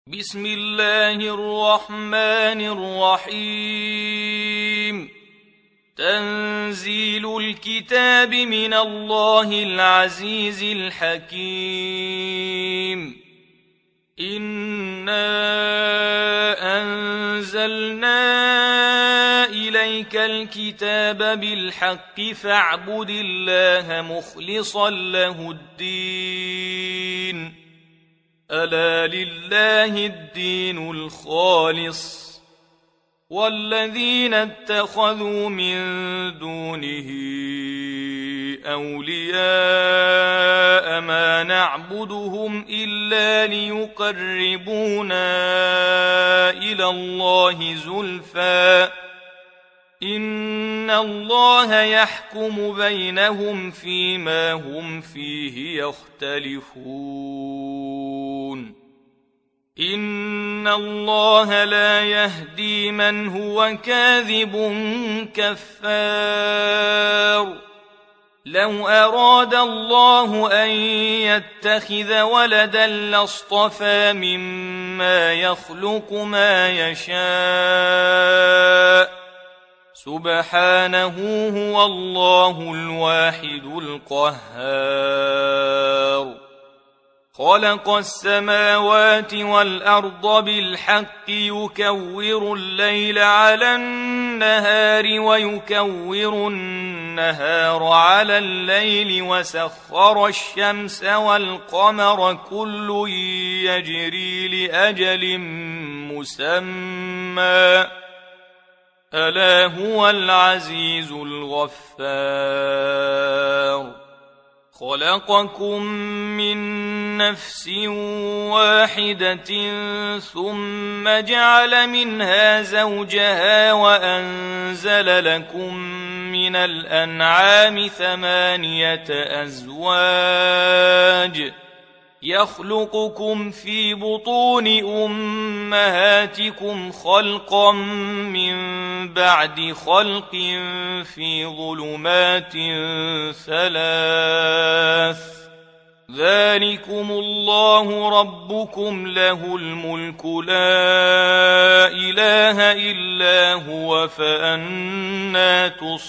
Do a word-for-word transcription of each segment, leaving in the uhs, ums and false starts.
بسم الله الرحمن الرحيم. تنزيل الكتاب من الله العزيز الحكيم. إنا أنزلنا إليك الكتاب بالحق فاعبد الله مخلصا له الدين. ألا لله الدين الخالص والذين اتخذوا من دونه أولياء ما نعبدهم إلا ليقربونا إلى الله زلفى إن الله يحكم بينهم فيما هم فيه يختلفون. إن الله لا يهدي من هو كاذب كفار. لو أراد الله أن يتخذ ولدا لاصطفى مما يخلق ما يشاء سبحانه هو الله الواحد القهار. خلق السماوات والأرض بالحق يكور الليل على النهار ويكور النهار على الليل وسخر الشمس والقمر كل يجري لأجل مسمى ألا هو العزيز الغفار. خلقكم من نفس واحدة ثم جعل منها زوجها وأنزل لكم من الأنعام ثمانية أزواج يخلقكم في بطون أمهاتكم خلقا من بعد خلق في ظلمات ثلاث ذلكم الله ربكم له الملك لا إله إلا هو فأنى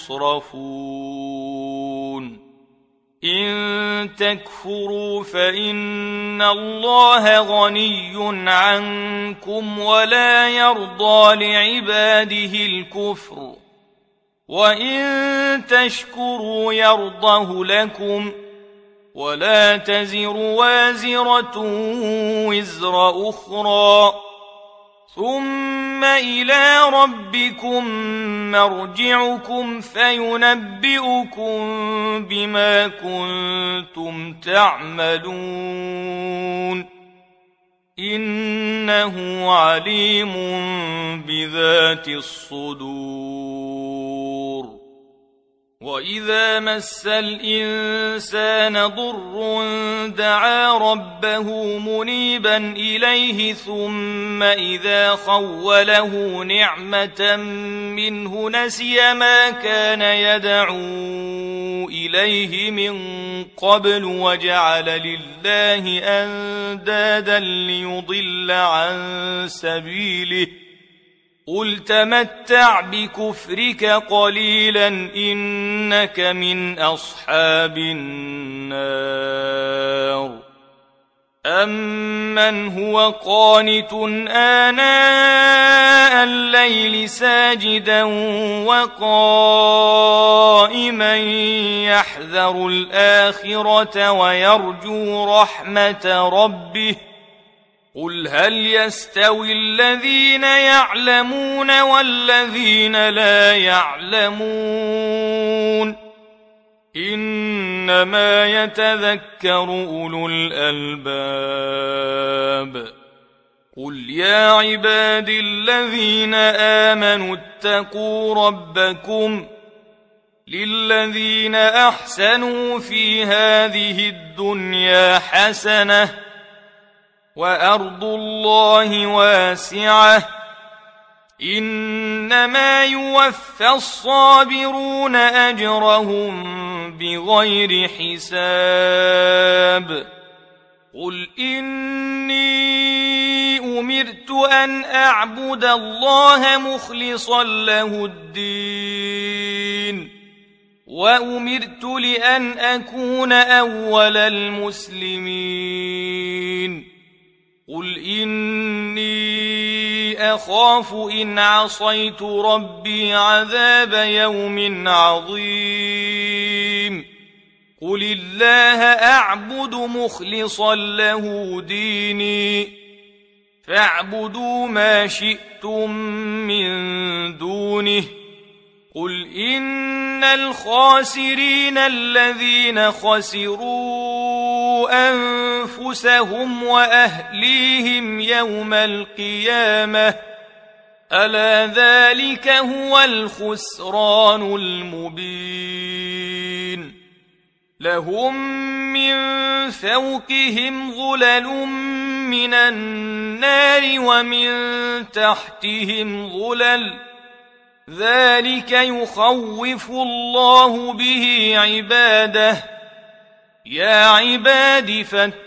تصرفون. إن تكفروا فإن الله غني عنكم ولا يرضى لعباده الكفر وإن تشكروا يرضه لكم ولا تزر وازرة وزر أخرى ثم إلى ربكم مرجعكم فينبئكم بما كنتم تعملون إنه عليم بذات الصدور. وإذا مس الإنسان ضر دعا ربه منيبا إليه ثم إذا خوله نعمة منه نسي ما كان يدعو إليه من قبل وجعل لله أندادا ليضل عن سبيله قل تمتع بكفرك قليلا إنك من أصحاب النار. أمن هو قانت آناء الليل ساجدا وقائما يحذر الآخرة ويرجو رحمة ربه قل هل يستوي الذين يعلمون والذين لا يعلمون إنما يتذكر أولو الألباب. قل يا عباد الذين آمنوا اتقوا ربكم للذين أحسنوا في هذه الدنيا حسنة وأرض الله واسعة إنما يوفى الصابرون أجرهم بغير حساب. قل إني أمرت أمرت أن أعبد الله مخلصا له الدين وأمرت لأن أكون أول المسلمين قل إني أخاف إن عصيت ربي عذاب يوم عظيم قل الله أعبد مخلصا له ديني فاعبدوا ما شئتم من دونه قل إن الخاسرين الذين خسروا أنفسهم وأهليهم يوم القيامة ألا ذلك هو الخسران المبين لهم من فوقهم ظلل من النار ومن تحتهم ظلل ذلك يخوف الله به عباده يا عباد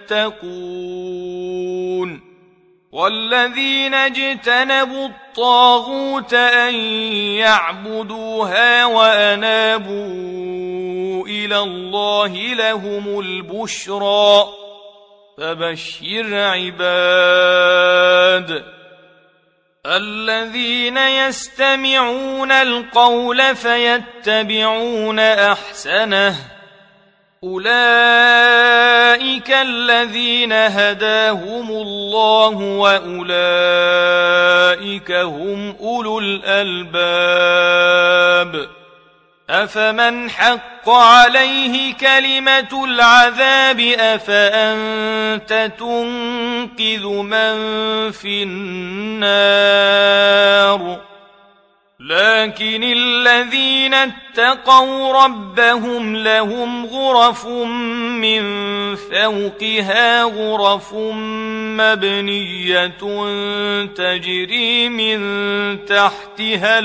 فاتقون والذين اجتنبوا الطاغوت أن يعبدوها وأنابوا إلى الله لهم البشرى فبشر عباد الذين يستمعون القول فيتبعون أحسنه أولئك الذين هداهم الله وأولئك هم أولو الألباب أفمن حق عليه كلمة العذاب أفأنت تنقذ من في النار لكن الذين اتقوا ربهم لهم غرف من فوقها غرف مبنية تجري من تحتها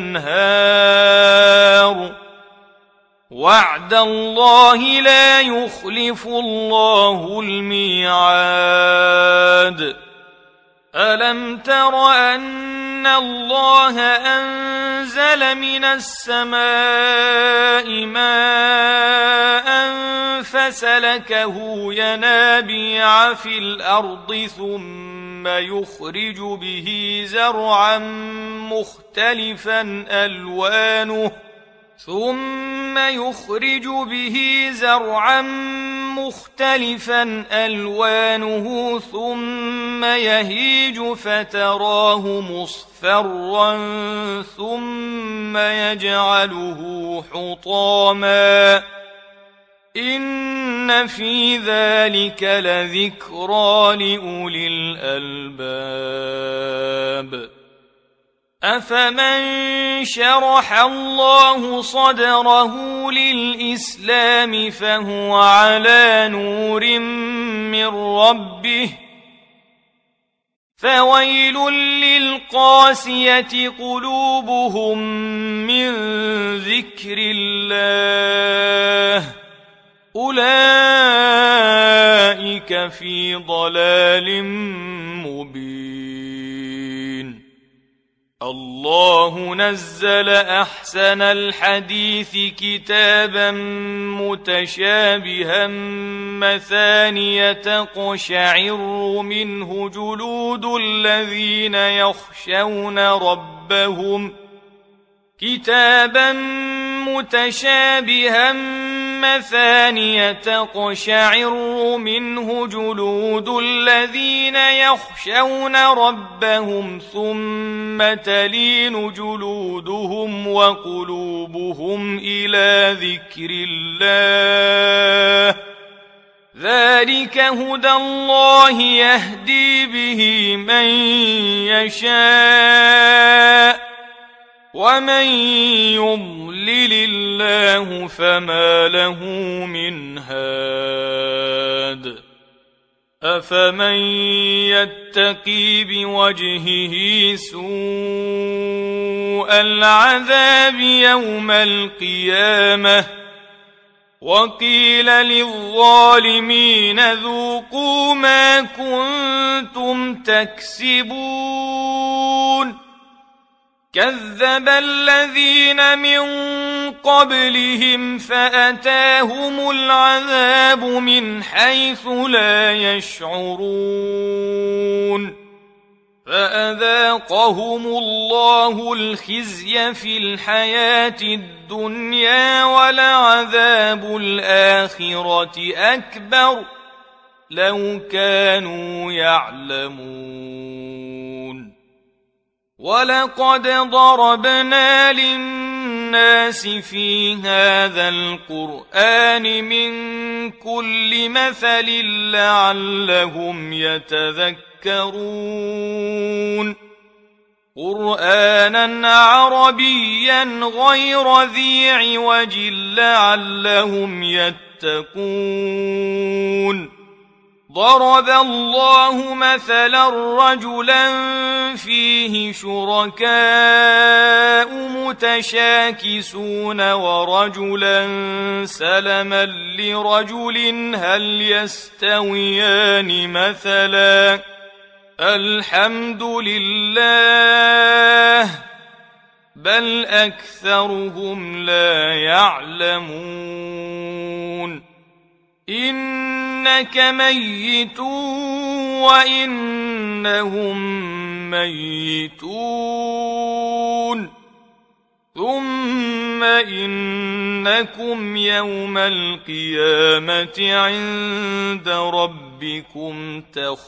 الأنهار وعد الله لا يخلف الله الميعاد ألم تر أن الله أنزل من السماء ماء فسلكه ينابيع في الأرض ثم يخرج به زرعا مختلفا ألوانه ثم يخرج به زرعا مختلفا ألوانه ثم يهيج فتراه مصفرا ثم يجعله حطاما إن في ذلك لذكرى لأولي الألباب أفمن شرح الله صدره للإسلام فهو على نور من ربه فويل للقاسية قلوبهم من ذكر الله أولئك في ضلال مبين الله نزل أحسن الحديث كتابا متشابها مثانية تقشعر منه جلود الذين يخشون ربهم كتابا متشابها مثانية تقشعر منه جلود الذين يخشون ربهم ثم تلين جلودهم وقلوبهم إلى ذكر الله ذلك هدى الله يهدي به من يشاء ومن يضلل الله فما له من هاد أفمن يتقي بوجهه سوء العذاب يوم القيامة وقيل للظالمين ذوقوا ما كنتم تكسبون كذب الذين من قبلهم فأتاهم العذاب من حيث لا يشعرون فأذاقهم الله الخزي في الحياة الدنيا ولعذاب الآخرة أكبر لو كانوا يعلمون ولقد ضربنا للناس في هذا القرآن من كل مثل لعلهم يتذكرون قرآنا عربيا غير ذي عوج لعلهم يتقون ضرب الله مثلا رجلا فيه شركاء متشاكسون ورجلا سلما لرجل هل يستويان مثلا الحمد لله بل أكثرهم لا يعلمون إنك ميت وإنهم ميتون ثم إنكم يوم القيامة عند ربكم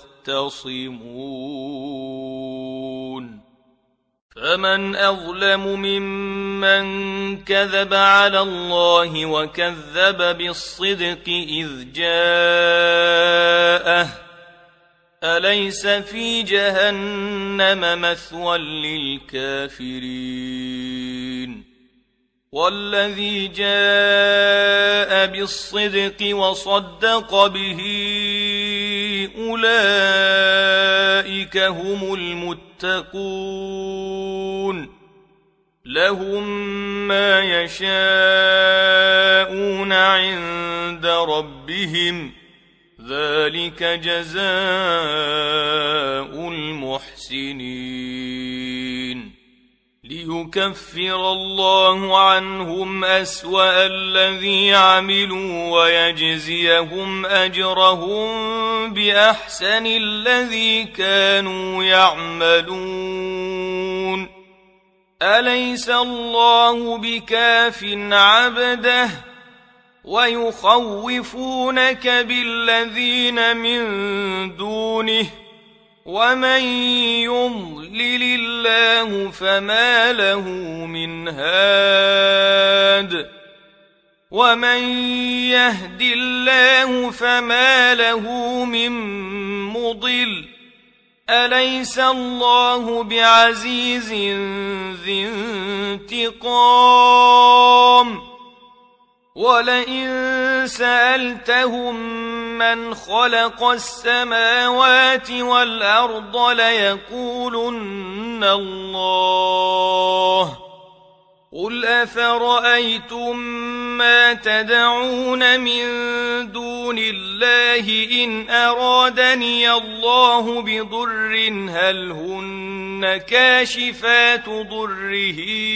تختصمون فمن أظلم ممن كذب على الله وكذب بالصدق إذ جاءه أليس في جهنم مثوى للكافرين والذي جاء بالصدق وصدق به أولئك هم المتقون لهم ما يشاءون عند ربهم ذلك جزاء المحسنين ليكفر الله عنهم أسوأ الذي عملوا ويجزيهم أجرهم بأحسن الذي كانوا يعملون أليس الله بكاف عبده ويخوفونك بالذين من دونه ومن يضلل الله فما له من هاد ومن يهد الله فما له من مضل أليس الله بعزيز ذي انتقام ولئن سألتهم من خلق السماوات والأرض ليقولن الله قل أفرأيتم ما تدعون من دون الله إن أرادني الله بضر هل هن كاشفات ضره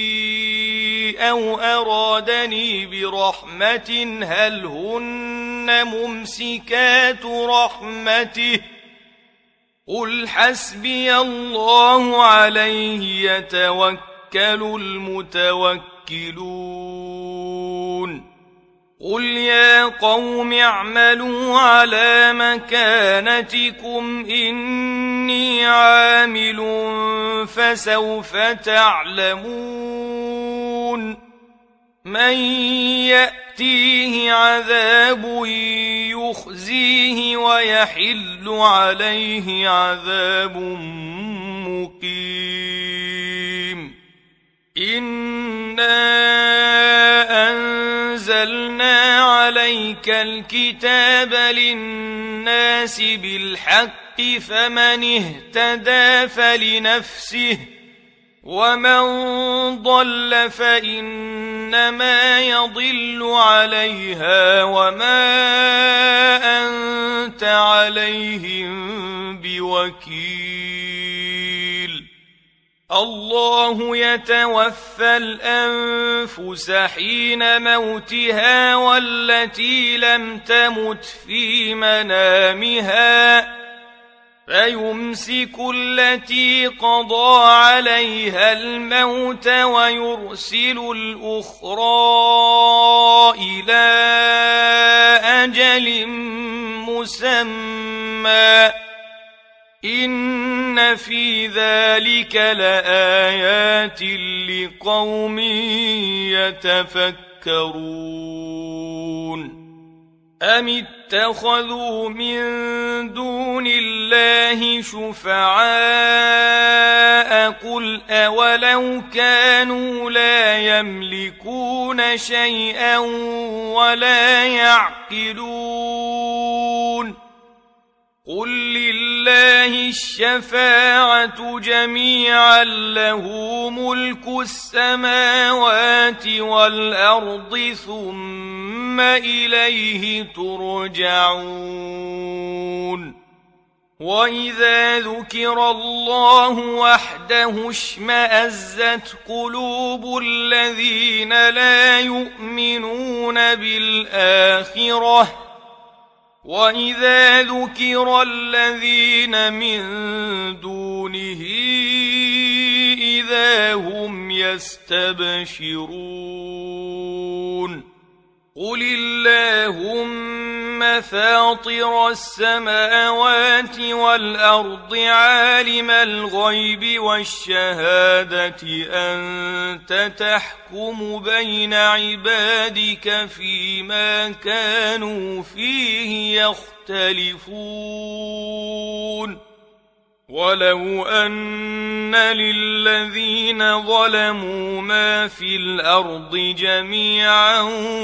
أو أرادني برحمة هل هن ممسكات رحمته قل حسبي الله عليه يتوكل المتوكلون قل يا قوم اعملوا على مكانتكم إني عامل فسوف تعلمون من يأتيه عذاب يخزيه ويحل عليه عذاب مقيم إنا أنزلنا عليك الكتاب للناس بالحق فمن اهتدى فلنفسه ومن ضل فإنما يضل عليها وما أنت عليهم بوكيل. الله يتوفى الأنفس حين موتها والتي لم تمت في منامها فيمسك التي قضى عليها الموت ويرسل الأخرى إلى أجل مسمى إن في ذلك لآيات لقوم يتفكرون. أم اتخذوا من دون الله شفعاء قل أولو كانوا لا يملكون شيئا ولا يعقلون قل لله الشفاعة جميعا له ملك السماوات والأرض ثم إليه ترجعون. وإذا ذكر الله وحده اشمأزت قلوب الذين لا يؤمنون بالآخرة وإذا ذكر الذين من دونه إذا هم يستبشرون. قل اللهم فاطر السماوات والأرض عالم الغيب والشهادة أنت تحكم بين عبادك فيما كانوا فيه يختلفون. ولو أن للذين ظلموا ما في الأرض جميعا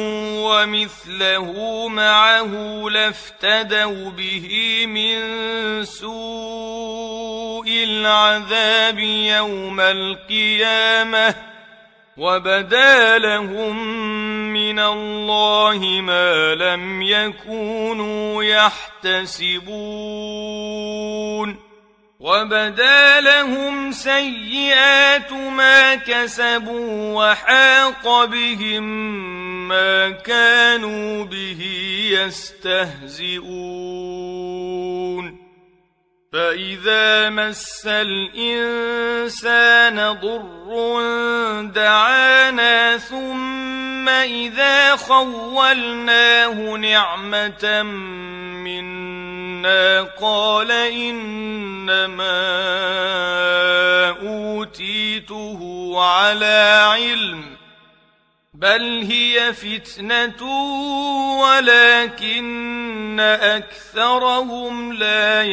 ومثله معه لافتدوا به من سوء العذاب يوم القيامة وبدا لهم من الله ما لم يكونوا يحتسبون. وبدا لهم سيئات ما كسبوا وحاق بهم ما كانوا به يستهزئون. فإذا مس الإنسان ضر دعانا ثم إذا خولناه نعمة منا قال إنما أوتيته على علم بل هي فتنة ولكن أكثرهم لا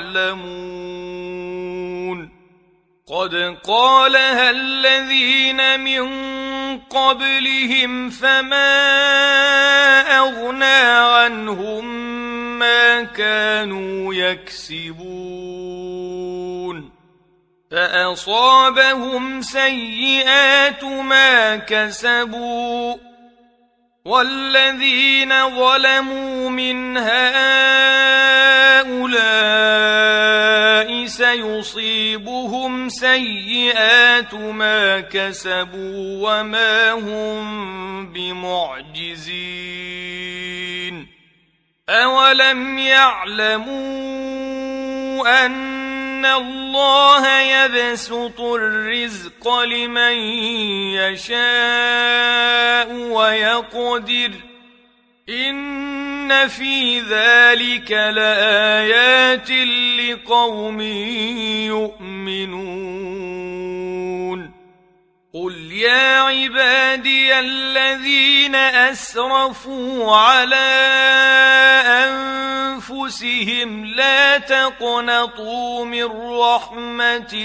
يعلمون. قد قالها الذين من قبلهم فما أغنى عنهم ما كانوا يكسبون فأصابهم سيئات ما كسبوا والذين ظلموا من هؤلاء سيصيبهم سيئات ما كسبوا وما هم بمعجزين. أولم يعلموا أن الله يبسط الرزق لمن يشاء ويقدر إن في ذلك لآيات لقوم يؤمنون. قل يا عبادي الذين أسرفوا على أنفسهم لا تقنطوا من رحمة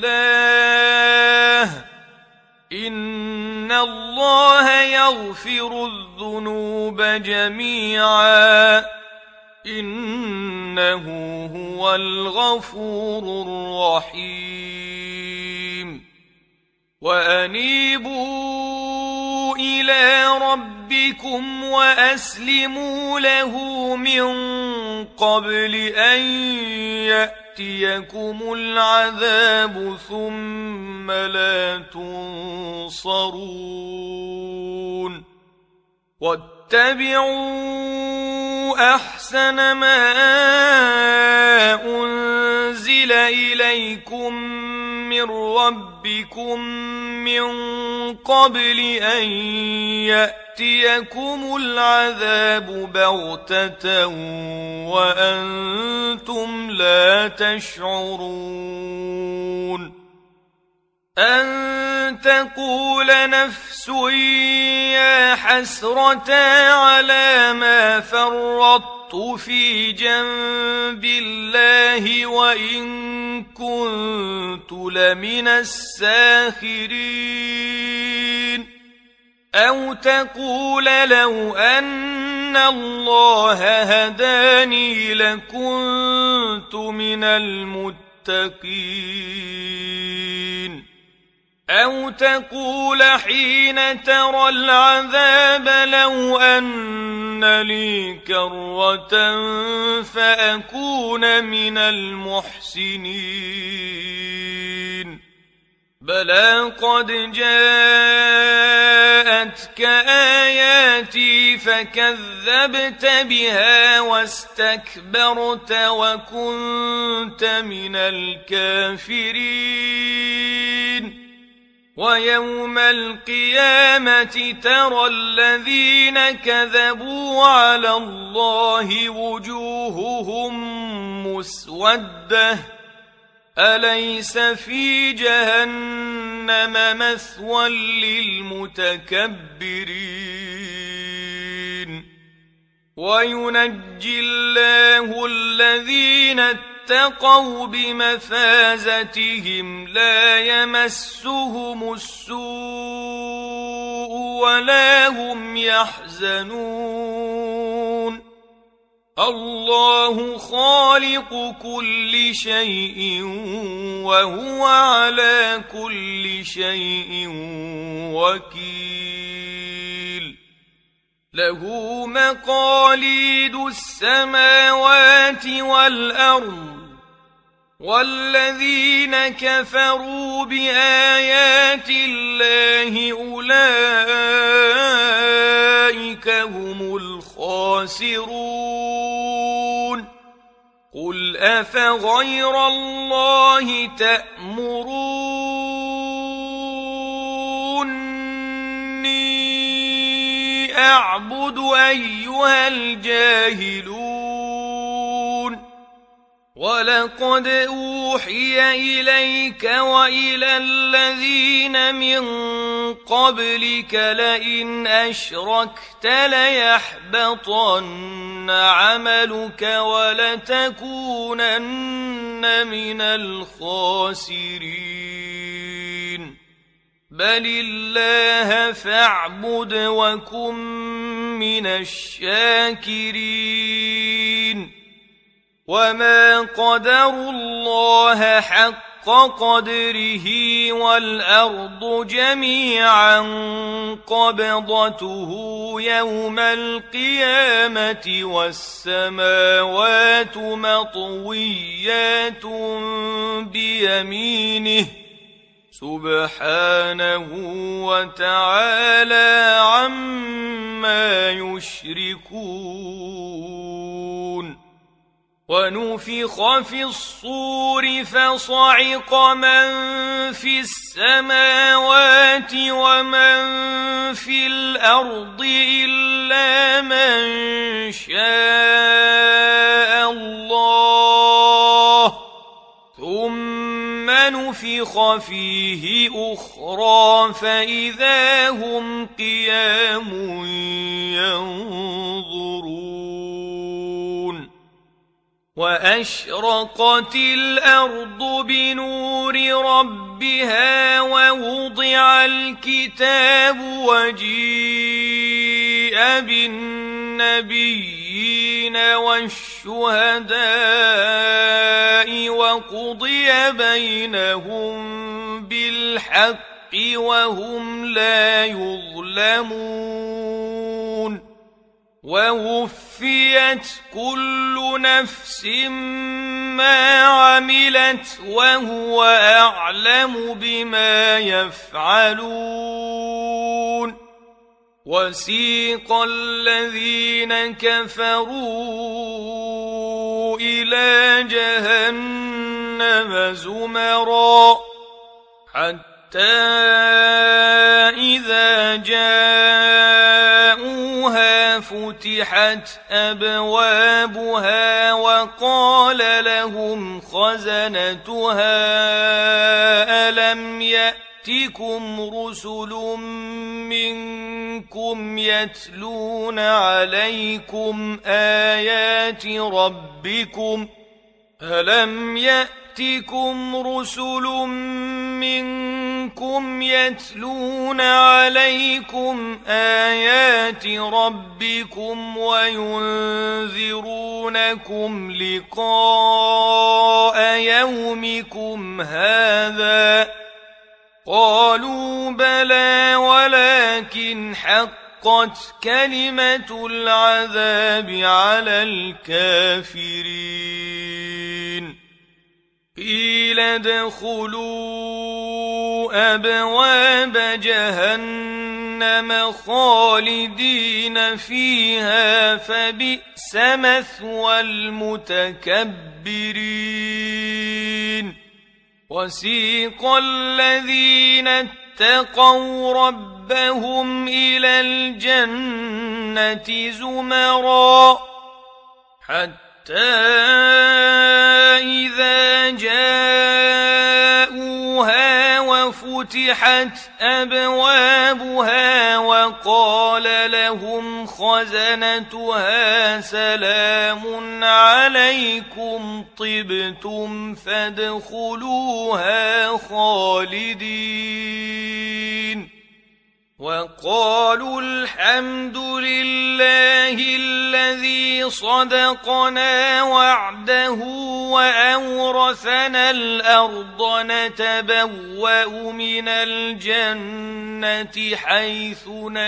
الله إن الله يغفر الذنوب جميعا إنه هو الغفور الرحيم. وأنيبوا إلى ربكم وأسلموا له من قبل أن يأتيكم العذاب ثم لا تنصرون واتبعوا أحسن ما أنزل إليكم من ربكم من قبل أن يأتيكم العذاب بغتة وأنتم لا تشعرون أن تقول نفس يا حسرة على ما فرطت في جنب الله وإن كنت لمن الساخرين أو تقول لو أن الله هداني لكنت من المتقين أو تقول حين ترى العذاب لو أن لي كرة فأكون من المحسنين بلى قد جاءتك آياتي فكذبت بها واستكبرت وكنت من الكافرين ويوم القيامة ترى الذين كذبوا على الله وجوههم مسودة أليس في جهنم مثوى للمتكبرين وينجي الله الذين اتقوا بمفازتهم لا يمسهم السوء ولا هم يحزنون الله خالق كل شيء وهو على كل شيء وكيل له مقاليد السماوات والأرض والذين كفروا بآيات الله أولئك هم الخاسرون قل أفغير الله تأمروني أعبد أيها الجاهلون ولقد أوحي إليك وإلى الذين من قبلك لئن أشركت ليحبطن عملك ولتكونن من الخاسرين بل الله فاعبد وكن من الشاكرين وما قدروا الله حق قدره والأرض جميعا قبضته يوم القيامة والسماوات مطويات بيمينه سبحانه وتعالى عما يشركون ونفخ في الصور فصعق من في السماوات ومن في الأرض إلا من شاء الله ثم نفخ فيه أخرى فإذا هم قيام ينظرون وأشرقت الأرض بنور ربها ووضع الكتاب وجيء بالنبيين والشهداء وقضي بينهم بالحق وهم لا يظلمون ووفيت كل نفس ما عملت وهو أعلم بما يفعلون وسيق الذين كفروا إلى جهنم زمرا حتى إذا جاءوها فتحت أبوابها وقال لهم خزنتها ألم يأتكم رسل منكم يتلون عليكم آيات ربكم ألم يأتكم رسل منكم يتلون عليكم آيات ربكم وينذرونكم لقاء يومكم هذا قالوا بلى ولكن حقت كلمة العذاب على الكافرين قيل ادخلوا أبواب جهنم خالدين فيها فبئس مثوى المتكبرين وسيق الذين اتقوا ربهم إلى الجنة زمرا حتى إذا جاءوها وفتحت أبوابها وقال لهم خزنتها سلام عليكم طبتم فادخلوها خالدين وقالوا الحمد لله الذي صدقنا وعده وأورثنا الأرض نتبوأ من الجنة حيث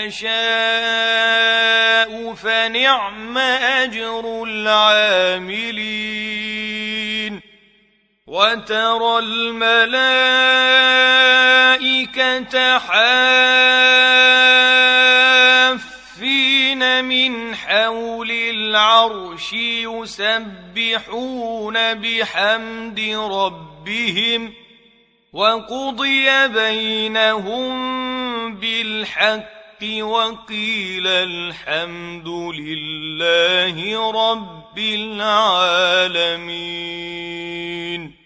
نشاء فنعم أجر العاملين وترى الملائكة حافين من حول العرش يسبحون بحمد ربهم وقضي بينهم بالحق وقيل الحمد لله رب العالمين.